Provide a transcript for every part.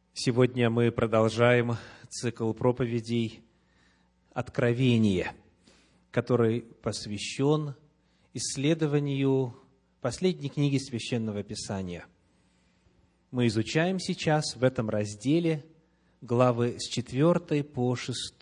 Сегодня мы продолжаем цикл проповедей «Откровение», который посвящен исследованию последней книги Священного Писания. Мы изучаем сейчас в этом разделе главы с 4 по 6.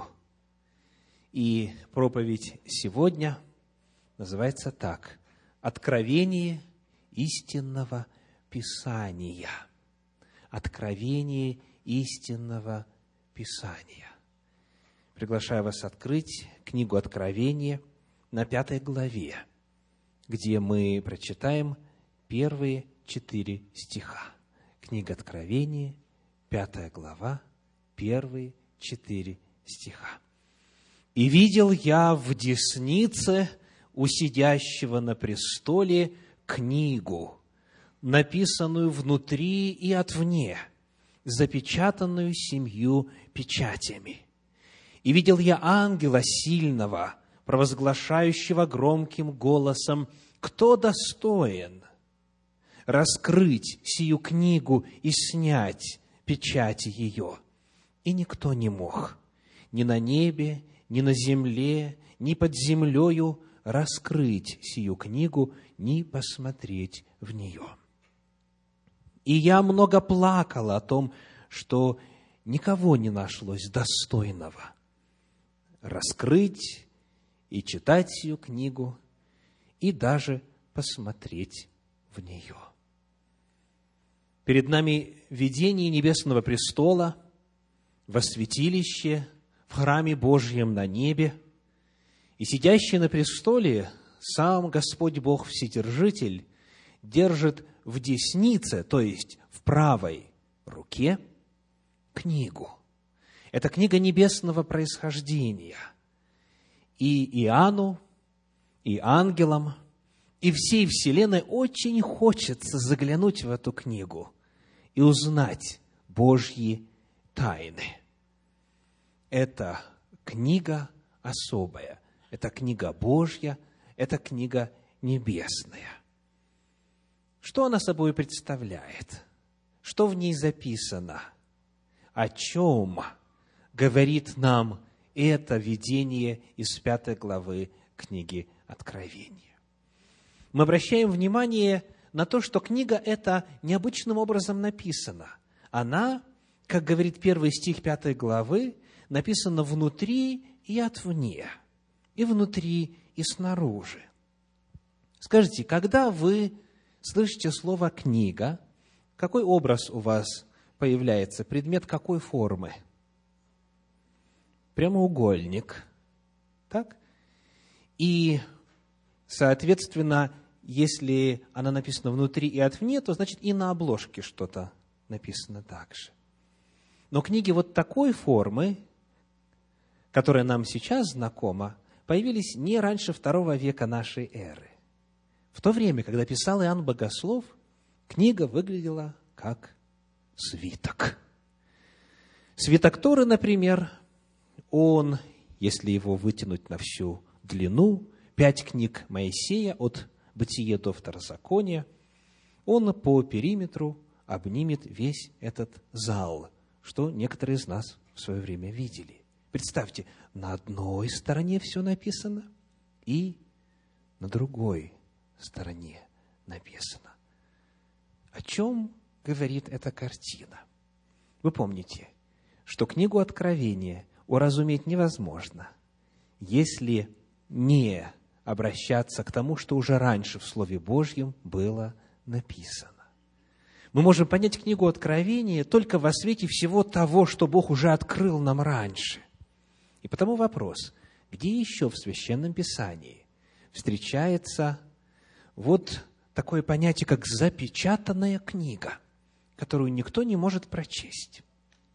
И проповедь сегодня называется так: «Откровение истинного Писания». Откровение истинного Писания. Приглашаю вас открыть книгу Откровения на 5 главе, где мы прочитаем первые 4 стиха. Книга Откровения, 5 глава, первые 4 стиха. «И видел я в деснице у сидящего на престоле книгу, написанную внутри и отвне, запечатанную 7 печатями. И видел я ангела сильного, провозглашающего громким голосом: кто достоин раскрыть сию книгу и снять печати ее? И никто не мог ни на небе, ни на земле, ни под землею раскрыть сию книгу, ни посмотреть в нее. И я много плакала о том, что никого не нашлось достойного раскрыть и читать сию книгу, и даже посмотреть в нее». Перед нами видение небесного престола во святилище, в храме Божьем на небе, и сидящий на престоле сам Господь Бог Вседержитель держит в деснице, то есть в правой руке, книгу. Это книга небесного происхождения. И Иоанну, и ангелам, и всей вселенной очень хочется заглянуть в эту книгу и узнать Божьи тайны. Это книга особая, это книга Божья, это книга небесная. Что она собой представляет? Что в ней записано? О чем говорит нам это видение из 5 главы книги Откровения? Мы обращаем внимание на то, что книга эта необычным образом написана. Она, как говорит 1 стих 5 главы, написана внутри и отвне, и внутри, и снаружи. Скажите, когда вы слышите слово «книга», какой образ у вас появляется? Предмет какой формы? Прямоугольник. Так? И, соответственно, если она написана внутри и отвне, то значит и на обложке что-то написано так же. Но книги вот такой формы, которая нам сейчас знакома, появились не раньше II века нашей эры. В то время, когда писал Иоанн Богослов, книга выглядела как свиток. Свиток Торы, например, он, если его вытянуть на всю длину, 5 книг Моисея от Бытия до Второзакония, он по периметру обнимет весь этот зал, что некоторые из нас в свое время видели. Представьте, на одной стороне все написано, и на другой стороне написано. О чем говорит эта картина? Вы помните, что книгу Откровения уразуметь невозможно, если не обращаться к тому, что уже раньше в Слове Божьем было написано. Мы можем понять книгу Откровения только во свете всего того, что Бог уже открыл нам раньше. И потому вопрос: где еще в Священном Писании встречается вот такое понятие, как запечатанная книга, которую никто не может прочесть?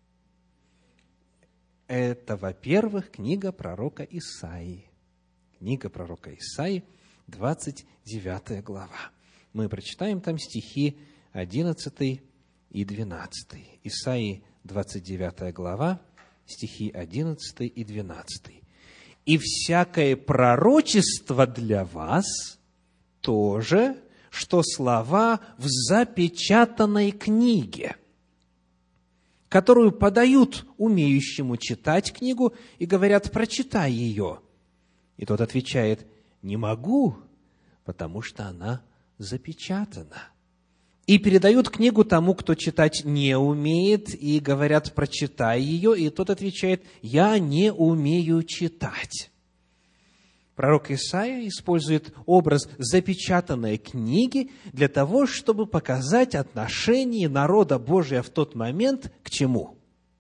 Это, во-первых, книга пророка Исаии. Книга пророка Исаии, 29 глава. Мы прочитаем там стихи 11 и 12. Исаии, 29 глава, стихи 11 и 12. «И всякое пророчество для вас тоже, что слова в запечатанной книге. которую подают умеющему читать книгу и говорят: прочитай ее. И тот отвечает: не могу, потому что она запечатана. И передают книгу тому, кто читать не умеет, и говорят: прочитай ее. И тот отвечает: я не умею читать. Пророк Исаия использует образ запечатанной книги для того, чтобы показать отношение народа Божия в тот момент к чему?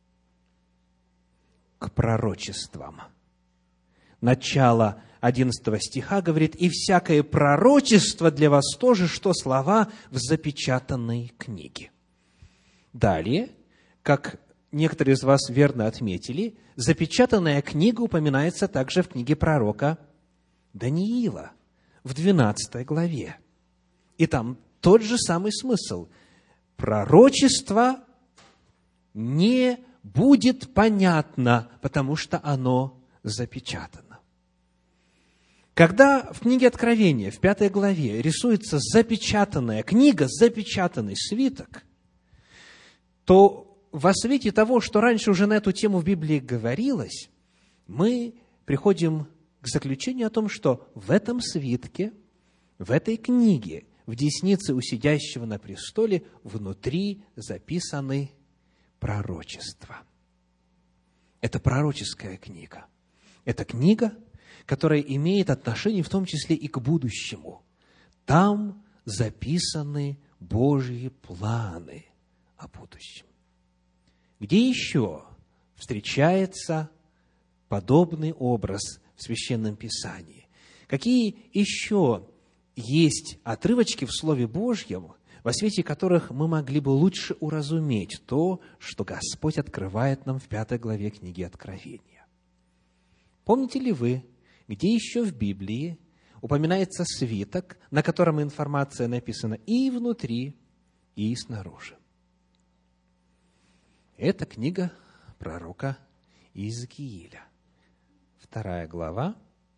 К пророчествам. Начало 11 стиха говорит: «И всякое пророчество для вас тоже, что слова в запечатанной книге». Далее, как некоторые из вас верно отметили, запечатанная книга упоминается также в книге пророка Даниила в 12 главе. И там тот же самый смысл. Пророчество не будет понятно, потому что оно запечатано. Когда в книге Откровения, в 5 главе, рисуется запечатанная книга, запечатанный свиток, то во свете того, что раньше уже на эту тему в Библии говорилось, мы приходим к заключению о том, что в этом свитке, в этой книге, в деснице у сидящего на престоле, внутри записаны пророчества. Это пророческая книга. Это книга, которая имеет отношение в том числе и к будущему. Там записаны Божьи планы о будущем. Где еще встречается подобный образ в Священном Писании? Какие еще есть отрывочки в Слове Божьем, во свете которых мы могли бы лучше уразуметь то, что Господь открывает нам в 5 главе книги Откровения? Помните ли вы, где еще в Библии упоминается свиток, на котором информация написана и внутри, и снаружи? Это книга пророка Иезекииля. 2 глава,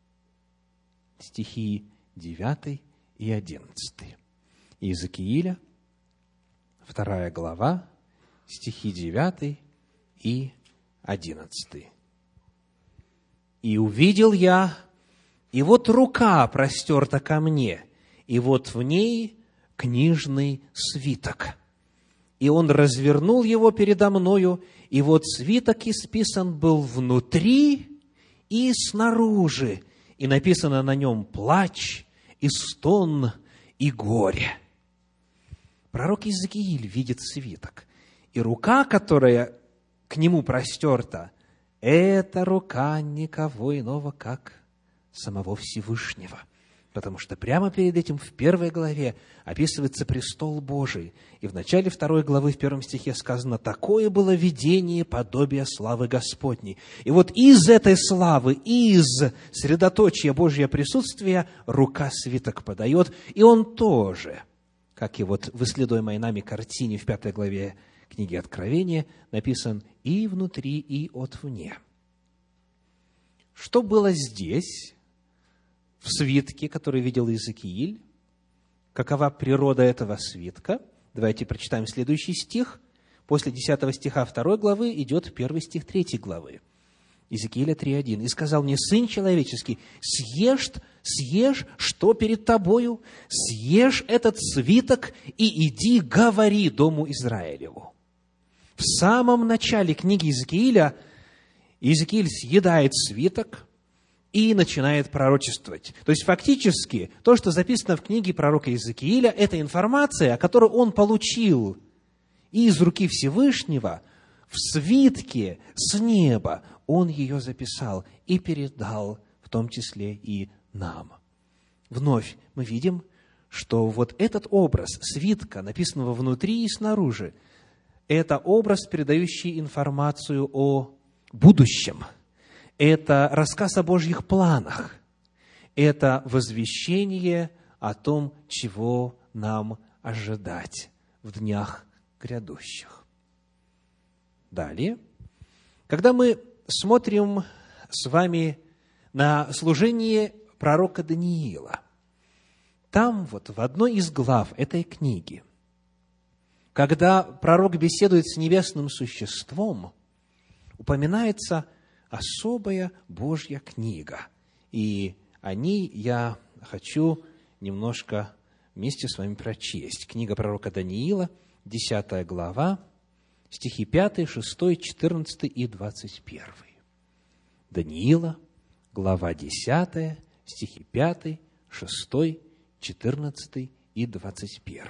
стихи 9 и 11. Иезекииля, 2 глава, стихи 9 и 11. «И увидел я, и вот рука простерта ко мне, и вот в ней книжный свиток. И он развернул его передо мною, и вот свиток исписан был внутри и снаружи, и написано на нем плач, и стон, и горе». Пророк Иезекииль видит свиток, и рука, которая к нему простерта, это рука никого иного, как самого Всевышнего. Потому что прямо перед этим в 1 главе описывается престол Божий. И в начале 2 главы, в 1 стихе сказано: «Такое было видение подобия славы Господней». И вот из этой славы, из средоточия Божьего присутствия рука свиток подает. И он тоже, как и вот в исследуемой нами картине в 5 главе книги Откровения, написан и внутри, и отвне. Что было здесь, в свитке, который видел Иезекииль? Какова природа этого свитка? Давайте прочитаем следующий стих. После 10 стиха 2 главы идет 1 стих 3 главы. Иезекииля 3:1. «И сказал мне: сын человеческий, съешь, что перед тобою, съешь этот свиток и иди, говори дому Израилеву». В самом начале книги Иезекииля Иезекииль съедает свиток и начинает пророчествовать. То есть, фактически, то, что записано в книге пророка Иезекииля, это информация, которую он получил из руки Всевышнего в свитке с неба. Он ее записал и передал, в том числе и нам. Вновь мы видим, что вот этот образ свитка, написанного внутри и снаружи, это образ, передающий информацию о будущем. Это рассказ о Божьих планах. Это возвещение о том, чего нам ожидать в днях грядущих. Далее, когда мы смотрим с вами на служение пророка Даниила, там вот в одной из глав этой книги, когда пророк беседует с небесным существом, упоминается особая Божья книга. И о ней я хочу немножко вместе с вами прочесть. Книга пророка Даниила, 10 глава, стихи 5, 6, 14 и 21. Даниила, глава 10, стихи 5, 6, 14 и 21.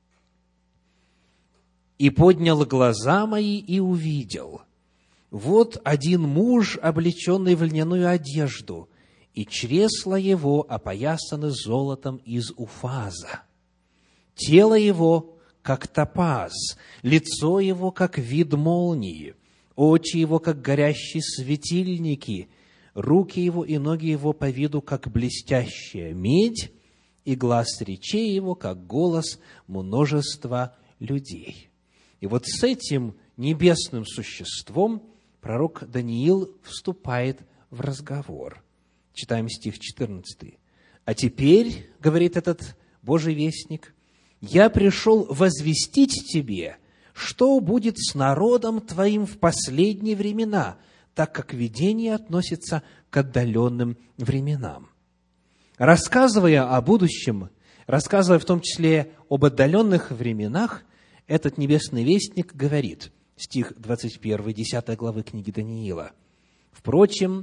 «И поднял глаза мои, и увидел, вот один муж, облеченный в льняную одежду, и чресла его опоясаны золотом из Уфаза. Тело его, как топаз, лицо его, как вид молнии, очи его, как горящие светильники, руки его и ноги его по виду, как блестящая медь, и глас речей его, как голос множества людей». И вот с этим небесным существом пророк Даниил вступает в разговор. Читаем стих 14. «А теперь, — говорит этот Божий вестник, — я пришел возвестить тебе, что будет с народом твоим в последние времена, так как видение относится к отдаленным временам». Рассказывая о будущем, рассказывая в том числе об отдаленных временах, этот небесный вестник говорит, стих 21, 10 главы книги Даниила: «Впрочем,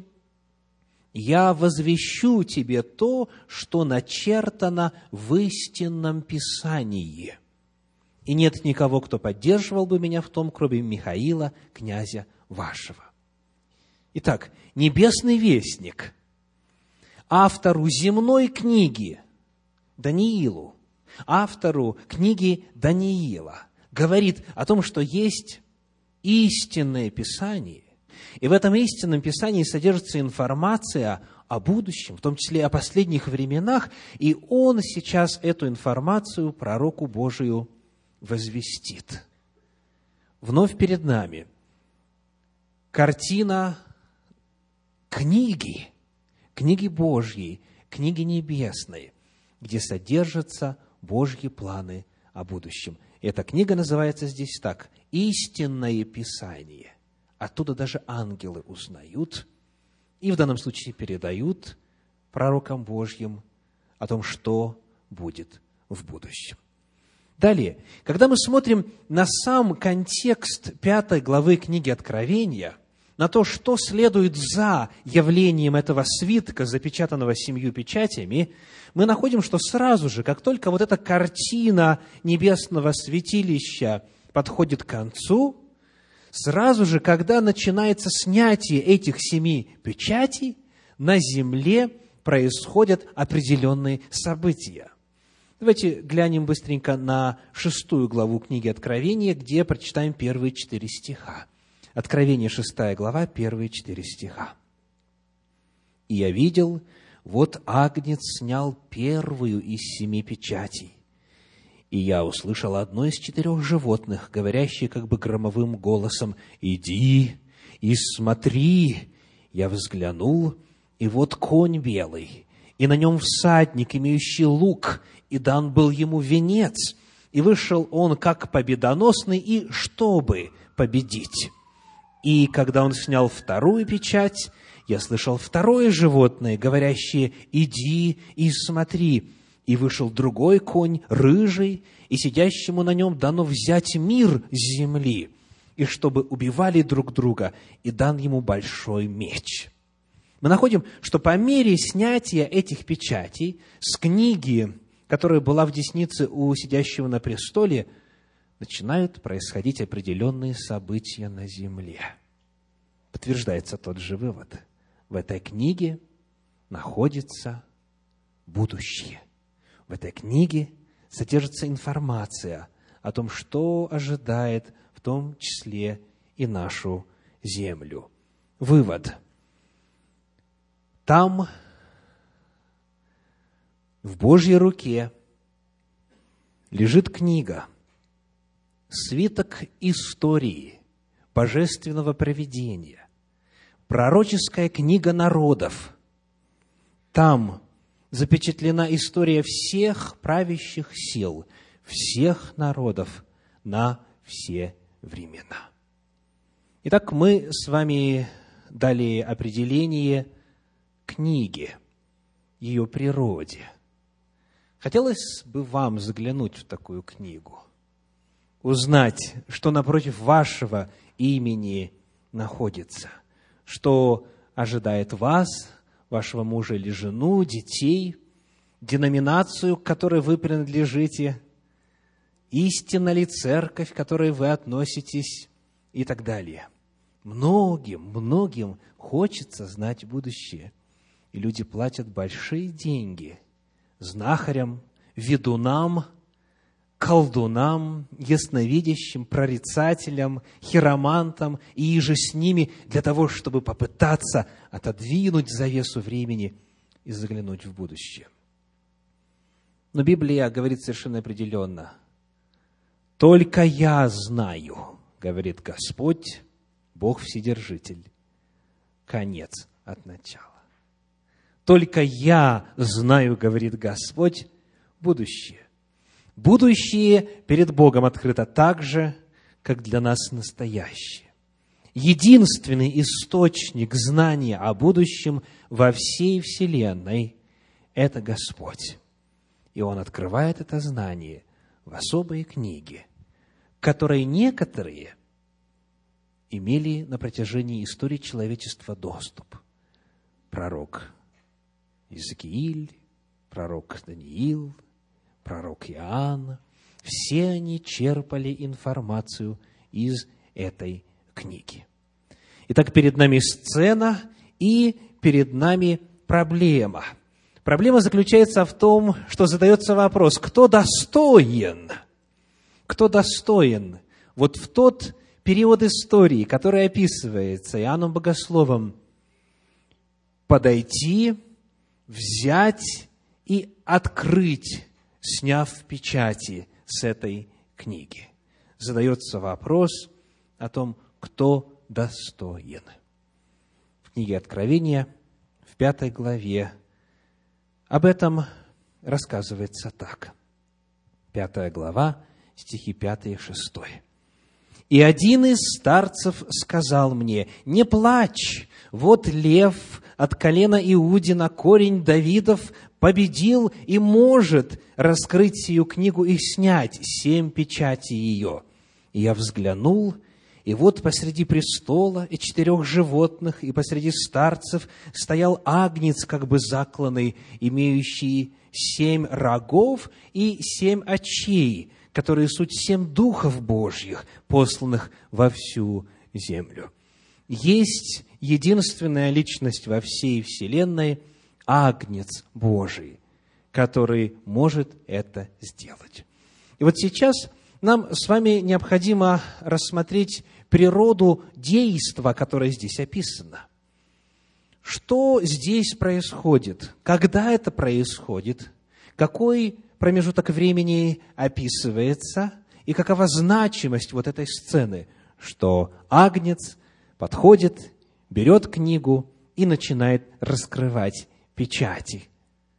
я возвещу тебе то, что начертано в истинном Писании, и нет никого, кто поддерживал бы меня в том, кроме Михаила, князя вашего». Итак, небесный вестник автору земной книги Даниилу, автору книги Даниила, говорит о том, что есть истинное Писание, и в этом истинном Писании содержится информация о будущем, в том числе о последних временах, и он сейчас эту информацию пророку Божию возвестит. Вновь перед нами картина книги Божьей, книги небесной, где содержатся Божьи планы о будущем. Эта книга называется здесь так: «Истинное Писание». Оттуда даже ангелы узнают и в данном случае передают пророкам Божьим о том, что будет в будущем. Далее, когда мы смотрим на сам контекст 5 главы книги Откровения, на то, что следует за явлением этого свитка, запечатанного 7 печатями, мы находим, что сразу же, как только вот эта картина небесного святилища подходит к концу, сразу же, когда начинается снятие этих 7 печатей, на земле происходят определенные события. Давайте глянем быстренько на 6 главу книги Откровения, где прочитаем первые 4 стиха. Откровение, 6 глава, первые 4 стиха. «И я видел, вот Агнец снял первую из 7 печатей, и я услышал одно из 4 животных, говорящее как бы громовым голосом: „Иди и смотри!“ Я взглянул, и вот конь белый, и на нем всадник, имеющий лук, и дан был ему венец, и вышел он как победоносный, и чтобы победить. И когда он снял 2 печать, я слышал 2 животное, говорящее: „Иди и смотри!“ И вышел другой конь, рыжий, и сидящему на нем дано взять мир с земли, и чтобы убивали друг друга, и дан ему большой меч». Мы находим, что по мере снятия этих печатей с книги, которая была в деснице у сидящего на престоле, начинают происходить определенные события на земле. Подтверждается тот же вывод. В этой книге находится будущее. В этой книге содержится информация о том, что ожидает в том числе и нашу землю. Вывод. Там, в Божьей руке, лежит книга, свиток истории, божественного провидения, пророческая книга народов. Там запечатлена история всех правящих сил, всех народов на все времена. Итак, мы с вами дали определение книги, ее природе. Хотелось бы вам заглянуть в такую книгу, узнать, что напротив вашего имени находится, что ожидает вас, вашего мужа или жену, детей, деноминацию, к которой вы принадлежите, истинна ли церковь, к которой вы относитесь и так далее. Многим хочется знать будущее. И люди платят большие деньги знахарям, ведунам, колдунам, ясновидящим, прорицателям, хиромантам и иже с ними для того, чтобы попытаться отодвинуть завесу времени и заглянуть в будущее. Но Библия говорит совершенно определенно: «Только я знаю, — говорит Господь, Бог Вседержитель, — конец от начала». Только я знаю, говорит Господь, будущее. Будущее перед Богом открыто так же, как для нас настоящее. Единственный источник знания о будущем во всей вселенной – это Господь. И Он открывает это знание в особой книге, к которой некоторые имели на протяжении истории человечества доступ. Пророк Иезекииль, пророк Даниил, пророк Иоанн, все они черпали информацию из этой книги. Итак, перед нами сцена и перед нами проблема. Проблема заключается в том, что задается вопрос: кто достоин? Кто достоин вот в тот период истории, который описывается Иоанном Богословом, подойти, взять и открыть, сняв печати с этой книги? Задается вопрос о том, кто достоин. В книге Откровения, в 5 главе, об этом рассказывается так. 5 глава, стихи 5 и 6. «И один из старцев сказал мне: не плачь, вот лев от колена Иудина, корень Давидов, победил и может раскрыть сию книгу и снять 7 печатей ее. И я взглянул, и вот посреди престола и 4 животных, и посреди старцев стоял агнец, как бы закланный, имеющий 7 рогов и 7 очей, которые суть 7 духов Божьих, посланных во всю землю». Есть единственная личность во всей вселенной, Агнец Божий, который может это сделать. И вот сейчас нам с вами необходимо рассмотреть природу действа, которое здесь описано. Что здесь происходит? Когда это происходит? Какой промежуток времени описывается? И какова значимость вот этой сцены, что Агнец подходит, берет книгу и начинает раскрывать печати?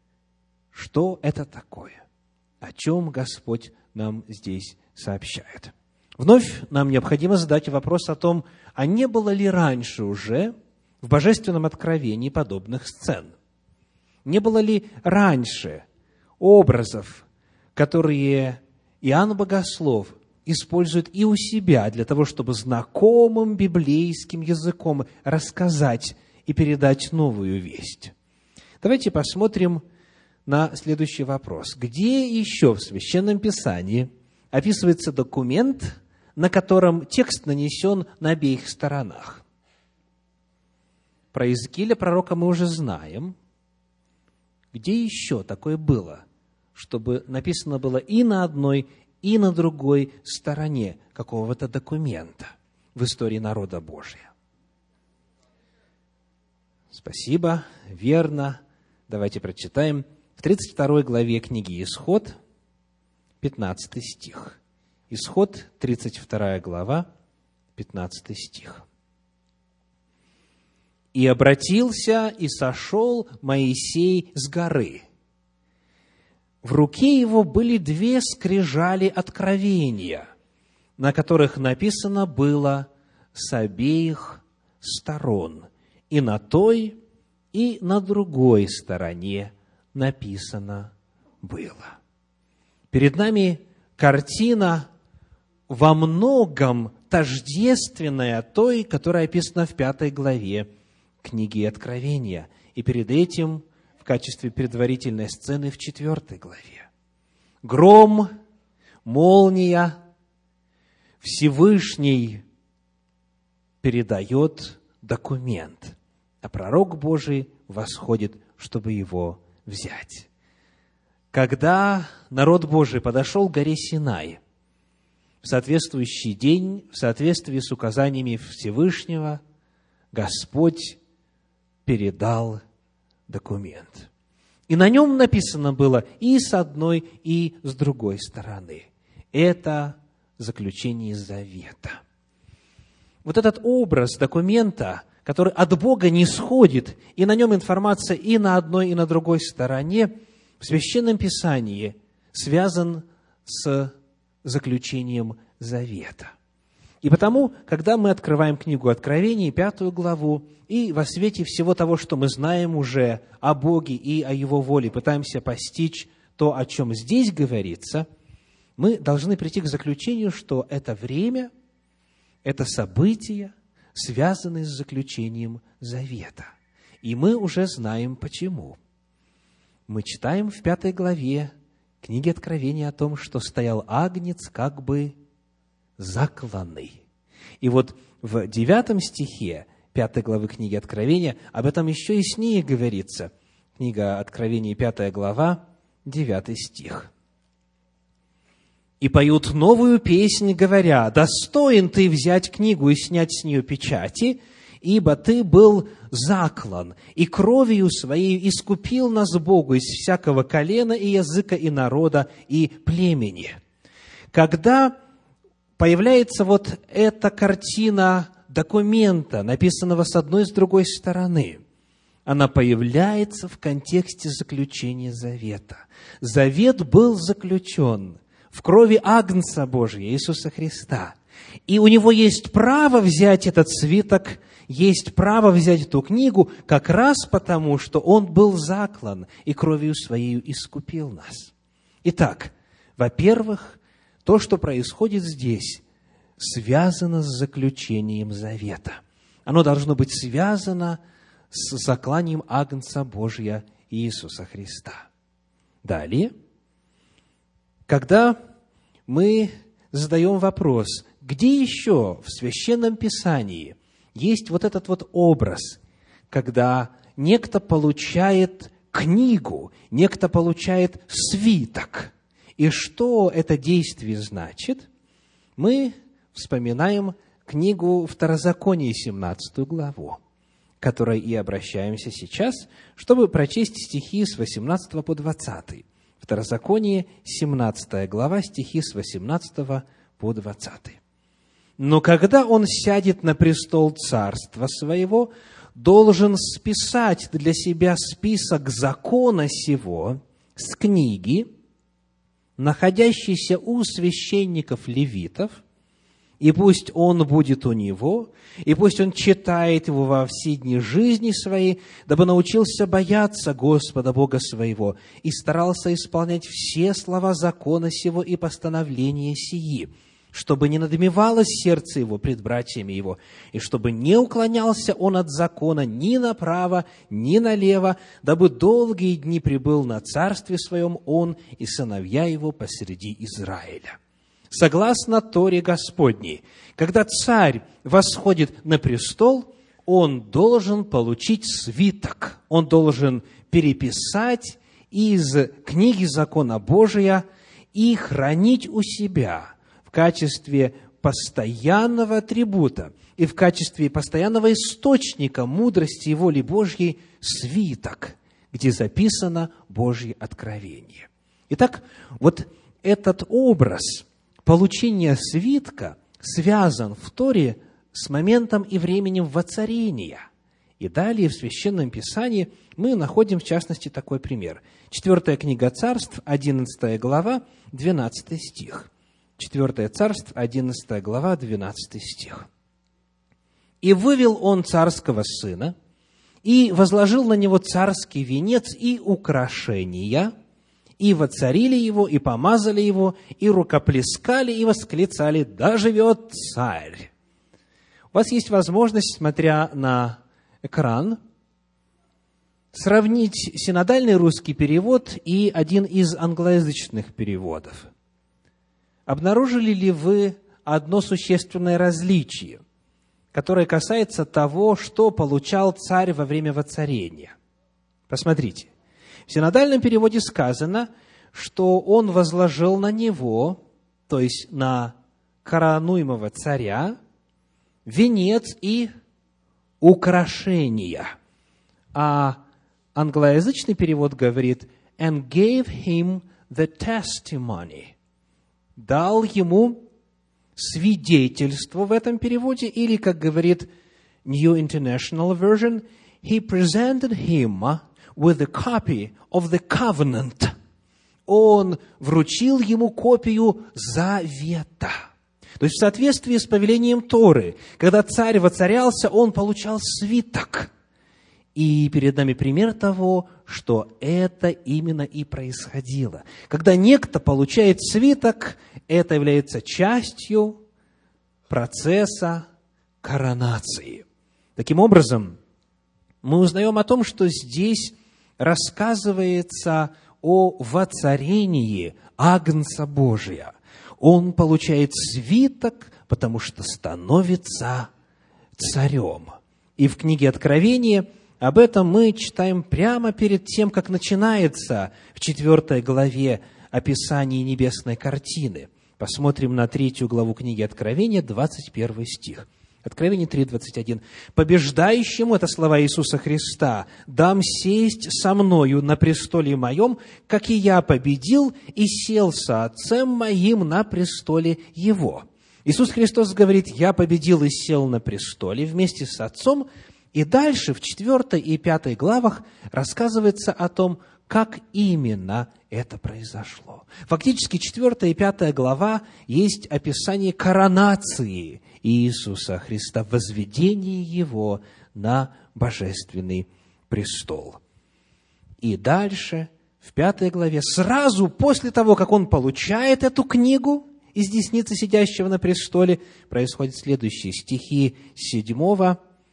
Что это такое? О чем Господь нам здесь сообщает? Вновь нам необходимо задать вопрос о том, а не было ли раньше уже в Божественном откровении подобных сцен? Не было ли раньше образов, которые Иоанн Богослов использует и у себя для того, чтобы знакомым библейским языком рассказать и передать новую весть? Давайте посмотрим на следующий вопрос. Где еще в Священном Писании описывается документ, на котором текст нанесен на обеих сторонах? Про Иезекииля пророка мы уже знаем. Где еще такое было, чтобы написано было и на одной, и на другой стороне какого-то документа в истории народа Божия? Спасибо, верно. Давайте прочитаем. В 32 главе книги Исход, 15 стих. Исход, 32 глава, 15 стих. «И обратился, и сошел Моисей с горы. В руке его были 2 скрижали откровения, на которых написано было с обеих сторон. И на той, и на другой стороне написано было. Перед нами картина во многом тождественная той, которая описана в 5 главе книги Откровения. И перед этим в качестве предварительной сцены в 4 главе. Гром, молния, Всевышний передает документ, а пророк Божий восходит, чтобы его взять. Когда народ Божий подошел к горе Синай, в соответствующий день, в соответствии с указаниями Всевышнего, Господь передал документ. И на нем написано было и с одной, и с другой стороны. Это заключение завета. Вот этот образ документа, который от Бога не сходит, и на нем информация и на одной, и на другой стороне, в Священном Писании связан с заключением завета. И потому, когда мы открываем книгу Откровения, 5 главу, и во свете всего того, что мы знаем уже о Боге и о Его воле, пытаемся постичь то, о чем здесь говорится, мы должны прийти к заключению, что это время, это события, связаны с заключением завета. И мы уже знаем почему. Мы читаем в 5 главе книги Откровения о том, что стоял агнец как бы закланный. И вот в 9 стихе 5 главы книги Откровения об этом еще яснее говорится. Книга Откровения, 5 глава, 9 стих. «И поют новую песнь, говоря: достоин ты взять книгу и снять с нее печати, ибо ты был заклан, и кровью своей искупил нас Богу из всякого колена и языка и народа и племени». Когда появляется вот эта картина документа, написанного с одной и с другой стороны, она появляется в контексте заключения завета. Завет был заключен в крови Агнца Божия, Иисуса Христа. И у него есть право взять этот свиток, есть право взять эту книгу, как раз потому, что он был заклан и кровью своей искупил нас. Итак, во-первых, то, что происходит здесь, связано с заключением завета. Оно должно быть связано с закланием Агнца Божия Иисуса Христа. Далее, когда мы задаем вопрос, где еще в Священном Писании есть вот этот вот образ, когда некто получает книгу, некто получает свиток, и что это действие значит, мы вспоминаем книгу Второзакония, 17 главу, к которой и обращаемся сейчас, чтобы прочесть стихи с 18 по 20. Второзаконие, 17 глава, стихи с 18 по 20. «Но когда он сядет на престол царства своего, должен списать для себя список закона сего с книги, находящейся у священников-левитов, и пусть он будет у него, и пусть он читает его во все дни жизни своей, дабы научился бояться Господа Бога своего и старался исполнять все слова закона сего и постановления сии, чтобы не надмевалось сердце его пред братьями его, и чтобы не уклонялся он от закона ни направо, ни налево, дабы долгие дни пребыл на царстве своем он и сыновья его посреди Израиля». Согласно Торе Господней, когда царь восходит на престол, он должен получить свиток, он должен переписать из книги закона Божия и хранить у себя в качестве постоянного атрибута и в качестве постоянного источника мудрости и воли Божьей свиток, где записано Божье откровение. Итак, вот этот образ получения свитка связан в Торе с моментом и временем воцарения. И далее в Священном Писании мы находим, в частности, такой пример. 4 книга Царств, 11 глава, 12 стих. 4 Царств, 11 глава, 12 стих. «И вывел он царского сына, и возложил на него царский венец и украшения, и воцарили его, и помазали его, и рукоплескали, и восклицали: да живет царь!» У вас есть возможность, смотря на экран, сравнить синодальный русский перевод и один из англоязычных переводов. Обнаружили ли вы одно существенное различие, которое касается того, что получал царь во время воцарения? Посмотрите. В синодальном переводе сказано, что он возложил на него, то есть на коронуемого царя, венец и украшения. А англоязычный перевод говорит «and gave him the testimony». Дал ему свидетельство в этом переводе, или, как говорит New International Version, he presented him with a copy of the covenant. Он вручил ему копию завета. То есть в соответствии с повелением Торы, когда царь воцарялся, он получал свиток. И перед нами пример того, что это именно и происходило. Когда некто получает свиток, это является частью процесса коронации. Таким образом, мы узнаем о том, что здесь рассказывается о воцарении Агнца Божия. Он получает свиток, потому что становится царем. И в книге Откровения об этом мы читаем прямо перед тем, как начинается в 4 главе описание небесной картины. Посмотрим на 3 главу книги Откровения, 21 стих. Откровение 3:21. «Побеждающему», это слова Иисуса Христа, «дам сесть со мною на престоле моем, как и я победил и сел со Отцем моим на престоле Его». Иисус Христос говорит: «Я победил и сел на престоле вместе с Отцом». И дальше в 4 и 5 главах рассказывается о том, как именно это произошло. Фактически 4 и 5 глава есть описание коронации Иисуса Христа, возведение Его на божественный престол. И дальше, в 5 главе, сразу после того, как Он получает эту книгу из десницы сидящего на престоле, происходят следующие стихи 7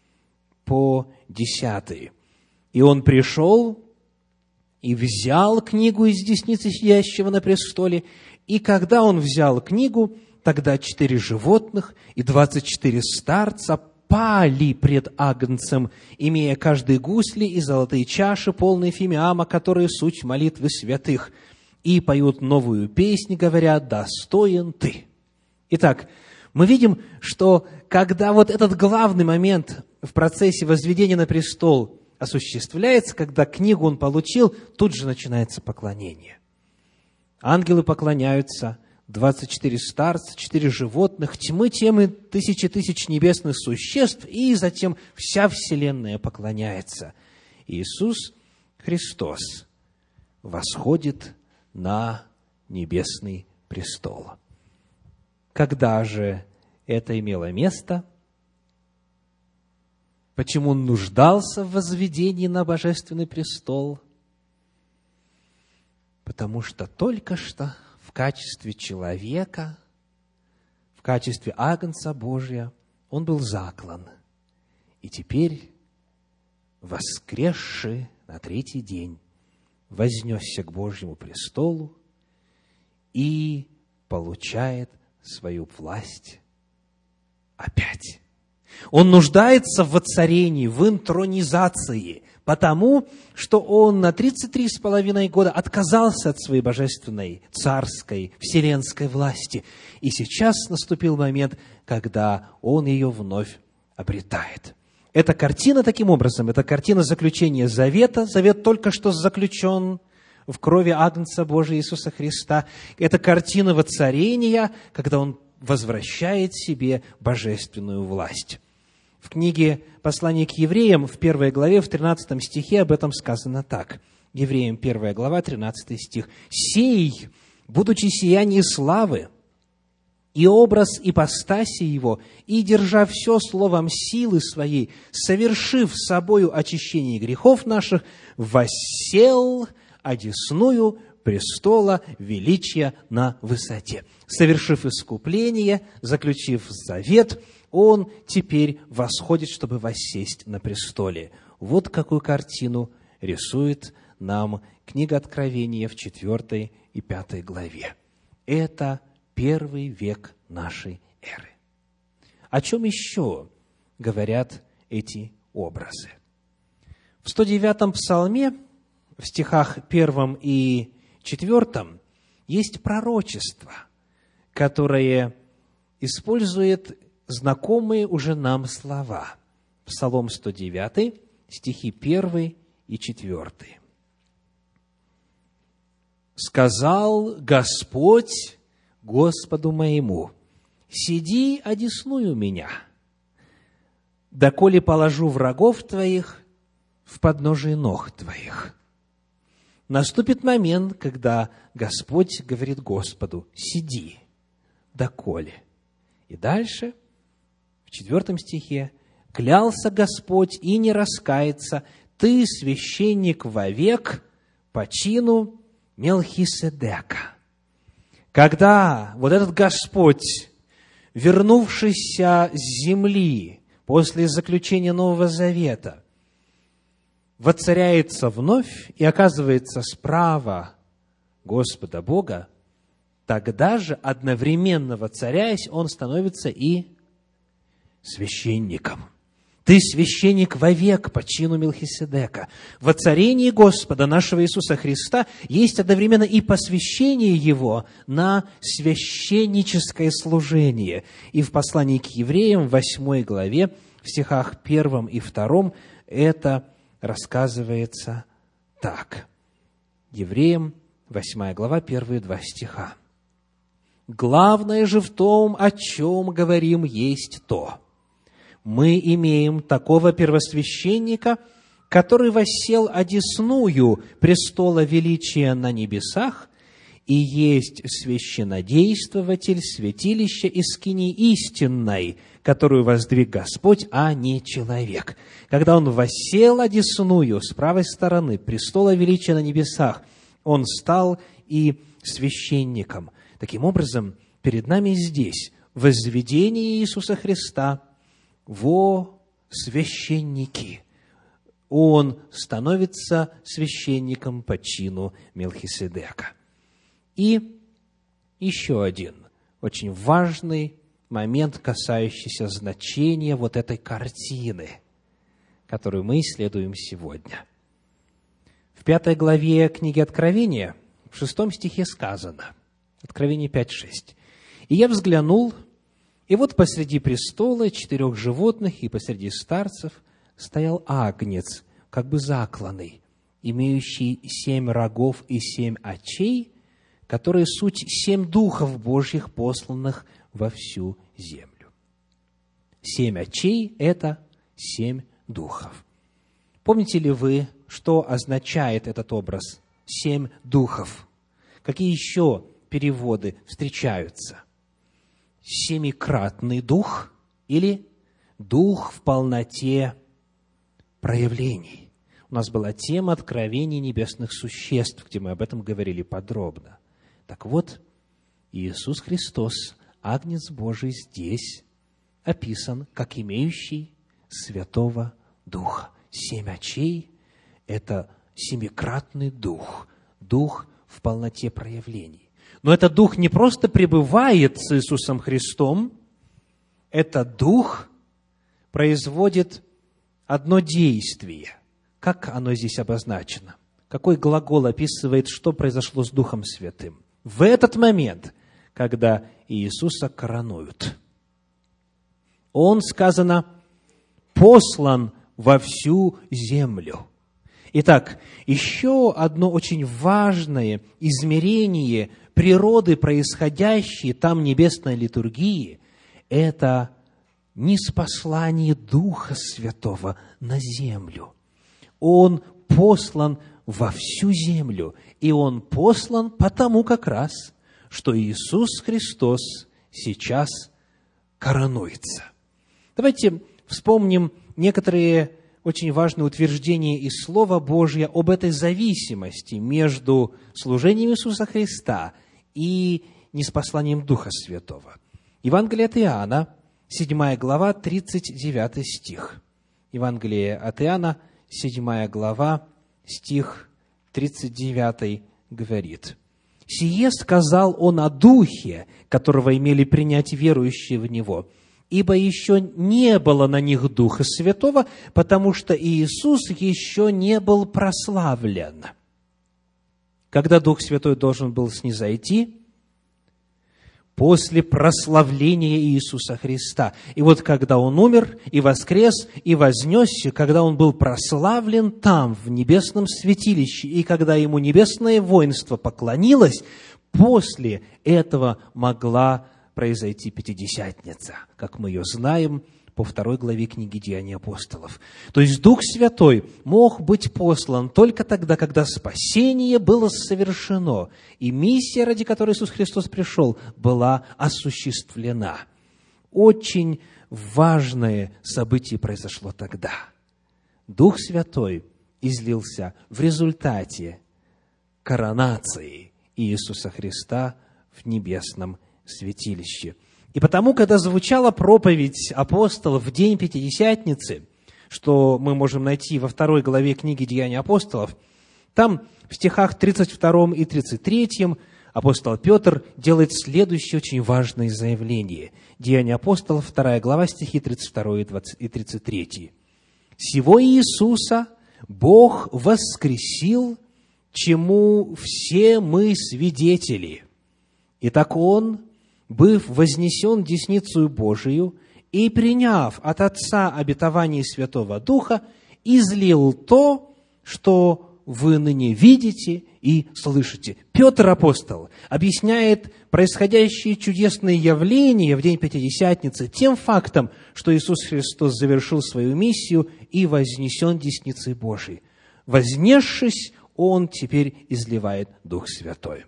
по 10. «И Он пришел и взял книгу из десницы сидящего на престоле, и когда Он взял книгу, тогда 4 животных и 24 старца пали пред Агнцем, имея каждый гусли и золотые чаши, полные фимиама, которые суть молитвы святых, и поют новую песнь, говоря: достоин Ты». Итак, мы видим, что когда вот этот главный момент в процессе возведения на престол осуществляется, когда книгу он получил, тут же начинается поклонение. Ангелы поклоняются, 24 старца, 4 животных, тьмы, темы, тысячи тысяч небесных существ, и затем вся вселенная поклоняется. Иисус Христос восходит на небесный престол. Когда же это имело место? Почему Он нуждался в возведении на божественный престол? Потому что только что в качестве человека, в качестве Агнца Божия, Он был заклан. И теперь, воскресший на 3-й день, вознесся к Божьему престолу и получает свою власть опять. Он нуждается в воцарении, в интронизации, потому что он на 33,5 года отказался от своей божественной, царской, вселенской власти. И сейчас наступил момент, когда он ее вновь обретает. Эта картина, таким образом, это картина заключения завета. Завет только что заключен в крови Агнца Божия Иисуса Христа. Это картина воцарения, когда Он возвращает себе божественную власть. В книге «Послание к евреям» в 1 главе, в 13 стихе об этом сказано так. Евреям 1 глава, 13 стих. «Сей, будучи сияние славы и образ ипостаси Его, и, держа все словом силы Своей, совершив собою очищение грехов наших, воссел одесную престола величия на высоте. Совершив искупление, заключив завет, Он теперь восходит, чтобы воссесть на престоле. Вот какую картину рисует нам книга Откровения в 4 и 5 главе. Это первый век нашей эры. О чем еще говорят эти образы? В 109-м псалме, в стихах 1 и 4, есть пророчество, которое использует знакомые уже нам слова. Псалом 109, стихи 1 и 4. «Сказал Господь Господу моему: сиди одесную меня, доколе положу врагов твоих в подножие ног твоих». Наступит момент, когда Господь говорит Господу: сиди, доколе. И дальше, в 4 стихе, «Клялся Господь и не раскается, ты священник вовек по чину Мелхиседека». Когда вот этот Господь, вернувшийся с земли после заключения Нового Завета, воцаряется вновь и оказывается справа Господа Бога, тогда же, одновременно воцаряясь, Он становится и священником. Ты священник вовек по чину Мелхиседека. Воцарение Господа нашего Иисуса Христа есть одновременно и посвящение Его на священническое служение. И в послании к евреям, в 8 главе, в стихах 1 и 2, это рассказывается так. Евреям, 8 глава, 1 и 2 стиха. «Главное же в том, о чем говорим, есть то. Мы имеем такого первосвященника, который воссел одесную престола величия на небесах и есть священнодействователь святилища и скинии истинной, которую воздвиг Господь, а не человек. Когда Он воссел одесную с правой стороны престола величия на небесах, Он стал и священником». Таким образом, перед нами здесь возведение Иисуса Христа во священники. Он становится священником по чину Мелхиседека. И еще один очень важный момент, касающийся значения вот этой картины, которую мы исследуем сегодня. В 5 главе книги Откровения, в 6 стихе сказано, Откровение 5:6. «И я взглянул, и вот посреди престола 4 животных и посреди старцев стоял агнец, как бы закланный, имеющий 7 рогов и 7 очей, которые суть 7 духов Божьих, посланных во всю землю». 7 очей – это 7 духов. Помните ли вы, что означает этот образ? 7 духов. Какие еще переводы встречаются? Семикратный дух или дух в полноте проявлений. У нас была тема откровений небесных существ, где мы об этом говорили подробно. Так вот, Иисус Христос, Агнец Божий, здесь описан как имеющий Святого Духа. 7 очей – это семикратный дух, дух в полноте проявлений. Но этот Дух не просто пребывает с Иисусом Христом, этот Дух производит одно действие. Как оно здесь обозначено? Какой глагол описывает, что произошло с Духом Святым? В этот момент, когда Иисуса коронуют, Он, сказано, послан во всю землю. Итак, еще одно очень важное измерение природы, происходящей там небесной литургии, это ниспослание Духа Святого на землю. Он послан во всю землю, и Он послан потому как раз, что Иисус Христос сейчас коронуется. Давайте вспомним некоторые очень важные утверждения из Слова Божьего об этой зависимости между служением Иисуса Христа и ниспосланием Духа Святого. Евангелие от Иоанна, 7 глава, 39 стих. Евангелие от Иоанна, 7 глава, стих 39 говорит: «Сие сказал он о Духе, которого имели принять верующие в Него, ибо еще не было на них Духа Святого, потому что Иисус еще не был прославлен». Когда Дух Святой должен был снизойти? После прославления Иисуса Христа. И вот когда Он умер и воскрес и вознесся, когда Он был прославлен там, в небесном святилище, и когда Ему небесное воинство поклонилось, после этого могла произойти Пятидесятница, как мы ее знаем по 2 главе книги «Деяния апостолов». То есть Дух Святой мог быть послан только тогда, когда спасение было совершено, и миссия, ради которой Иисус Христос пришел, была осуществлена. Очень важное событие произошло тогда. Дух Святой излился в результате коронации Иисуса Христа в небесном святилище. И потому, когда звучала проповедь апостолов в день Пятидесятницы, что мы можем найти во 2 главе книги «Деяния апостолов», там в стихах 32 и 33 апостол Петр делает следующее очень важное заявление. «Деяния апостолов», 2 глава, стихи 32 и 33. «Сего Иисуса Бог воскресил, чему все мы свидетели. Итак, Он, быв вознесен десницею Божию и приняв от Отца обетование Святого Духа, излил то, что вы ныне видите и слышите». Петр апостол объясняет происходящие чудесные явления в день Пятидесятницы тем фактом, что Иисус Христос завершил свою миссию и вознесен десницей Божией. Вознесшись, Он теперь изливает Дух Святой.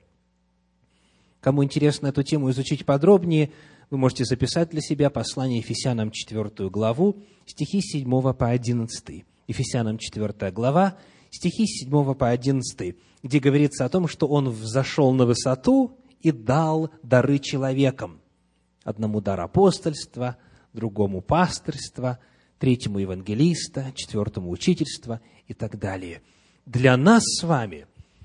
Кому интересно эту тему изучить подробнее, вы можете записать для себя послание Ефесянам 4 главу, стихи 7 по 11. Ефесянам 4 глава, стихи с 7 по 11, где говорится о том, что Он взошел на высоту и дал дары человекам. Одному дар апостольства, другому пастырства, третьему евангелиста, четвертому учительства и так далее. Для нас с вами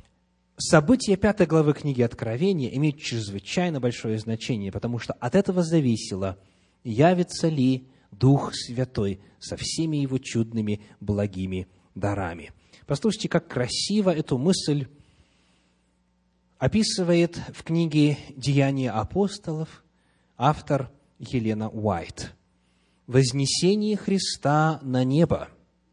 события 5 главы книги Откровения имеют чрезвычайно большое значение, потому что от этого зависело, явится ли Дух Святой со всеми Его чудными, благими дарами. Послушайте, как красиво эту мысль описывает в книге «Деяния апостолов» автор Елена Уайт. Вознесение Христа на небо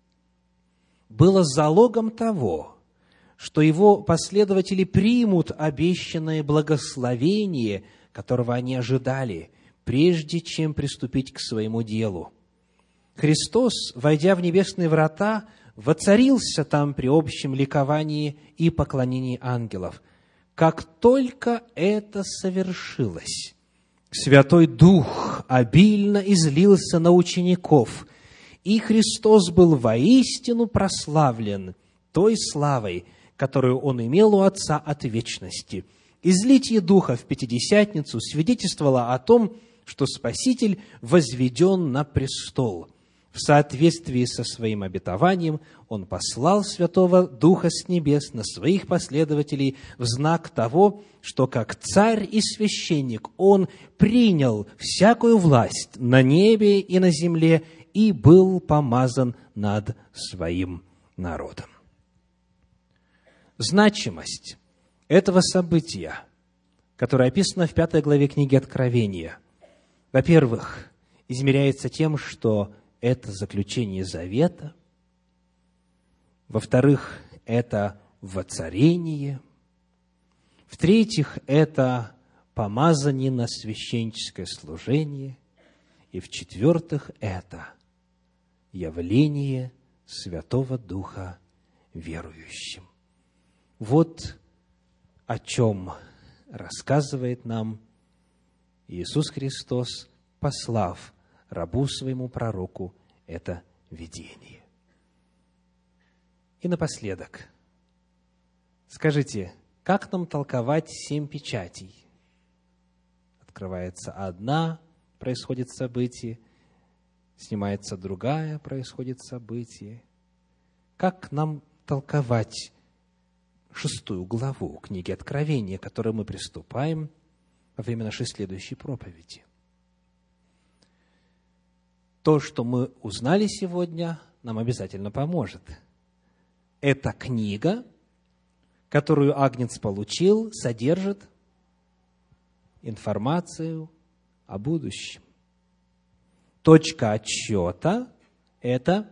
было залогом того, что Его последователи примут обещанное благословение, которого они ожидали, прежде чем приступить к своему делу. Христос, войдя в небесные врата, воцарился там при общем ликовании и поклонении ангелов. Как только это совершилось, Святой Дух обильно излился на учеников, и Христос был воистину прославлен той славой, которую Он имел у Отца от вечности. Излитие Духа в Пятидесятницу свидетельствовало о том, что Спаситель возведен на престол. В соответствии со своим обетованием Он послал Святого Духа с небес на своих последователей в знак того, что как царь и священник Он принял всякую власть на небе и на земле и был помазан над своим народом. Значимость этого события, которое описано в 5 главе книги Откровения, во-первых, измеряется тем, что это заключение завета, во-вторых, это воцарение, в-третьих, это помазание на священническое служение, и в-четвертых, это явление Святого Духа верующим. Вот о чем рассказывает нам Иисус Христос, послав рабу своему пророку это видение. И напоследок, скажите, как нам толковать 7 печатей? Открывается одна, происходит событие, снимается другая, происходит событие. Как нам толковать 6 главу книги Откровения, к которой мы приступаем во время нашей следующей проповеди? То, что мы узнали сегодня, нам обязательно поможет. Эта книга, которую Агнец получил, содержит информацию о будущем. Точка отсчета – это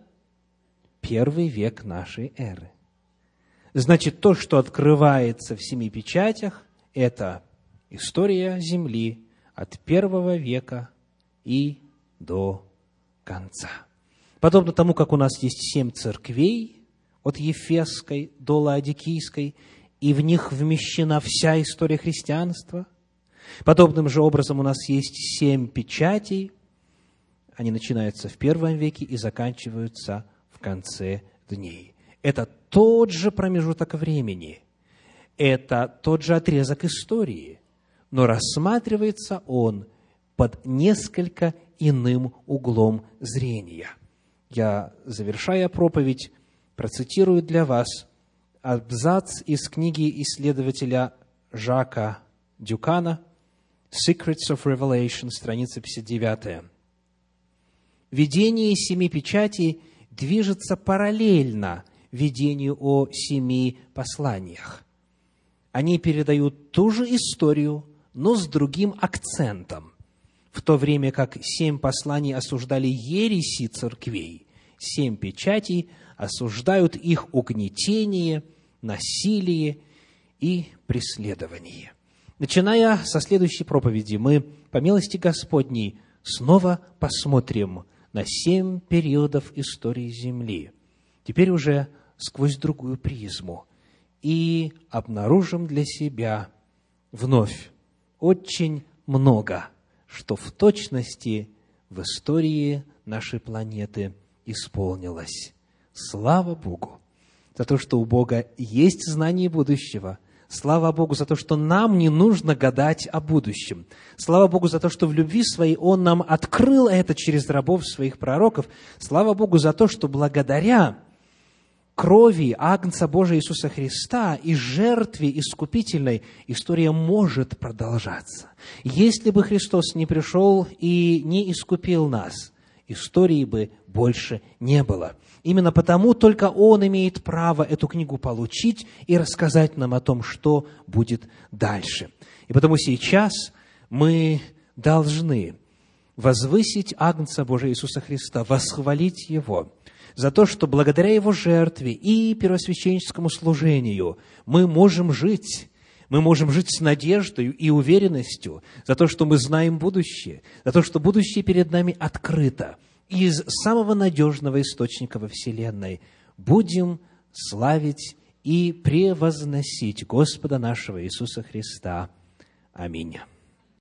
1 век нашей эры. Значит, то, что открывается в 7 печатях, это история Земли от 1 века и до конца. Подобно тому, как у нас есть 7 церквей, от Ефесской до Лаодикийской, и в них вмещена вся история христианства, подобным же образом у нас есть 7 печатей, они начинаются в 1 веке и заканчиваются в конце дней. Это тот же промежуток времени, это тот же отрезок истории, но рассматривается он под несколько иным углом зрения. Я, завершая проповедь, процитирую для вас абзац из книги исследователя Жака Дюкана «Secrets of Revelation», страница 59. Видение 7 печатей движется параллельно видению о 7 посланиях. Они передают ту же историю, но с другим акцентом. В то время как 7 посланий осуждали ереси церквей, 7 печатей осуждают их угнетение, насилие и преследование. Начиная со следующей проповеди, мы, по милости Господней, снова посмотрим на 7 периодов истории Земли, теперь уже сквозь другую призму, и обнаружим для себя вновь очень много, что в точности в истории нашей планеты исполнилось. Слава Богу за то, что у Бога есть знание будущего. Слава Богу за то, что нам не нужно гадать о будущем. Слава Богу за то, что в любви Своей Он нам открыл это через рабов Своих пророков. Слава Богу за то, что благодаря крови Агнца Божия Иисуса Христа и жертве искупительной история может продолжаться. Если бы Христос не пришел и не искупил нас, истории бы больше не было. Именно потому только Он имеет право эту книгу получить и рассказать нам о том, что будет дальше. И потому сейчас мы должны возвысить Агнца Божия Иисуса Христа, восхвалить Его за то, что благодаря Его жертве и первосвященническому служению мы можем жить с надеждой и уверенностью, за то, что мы знаем будущее, за то, что будущее перед нами открыто. Из самого надежного источника во Вселенной будем славить и превозносить Господа нашего Иисуса Христа. Аминь.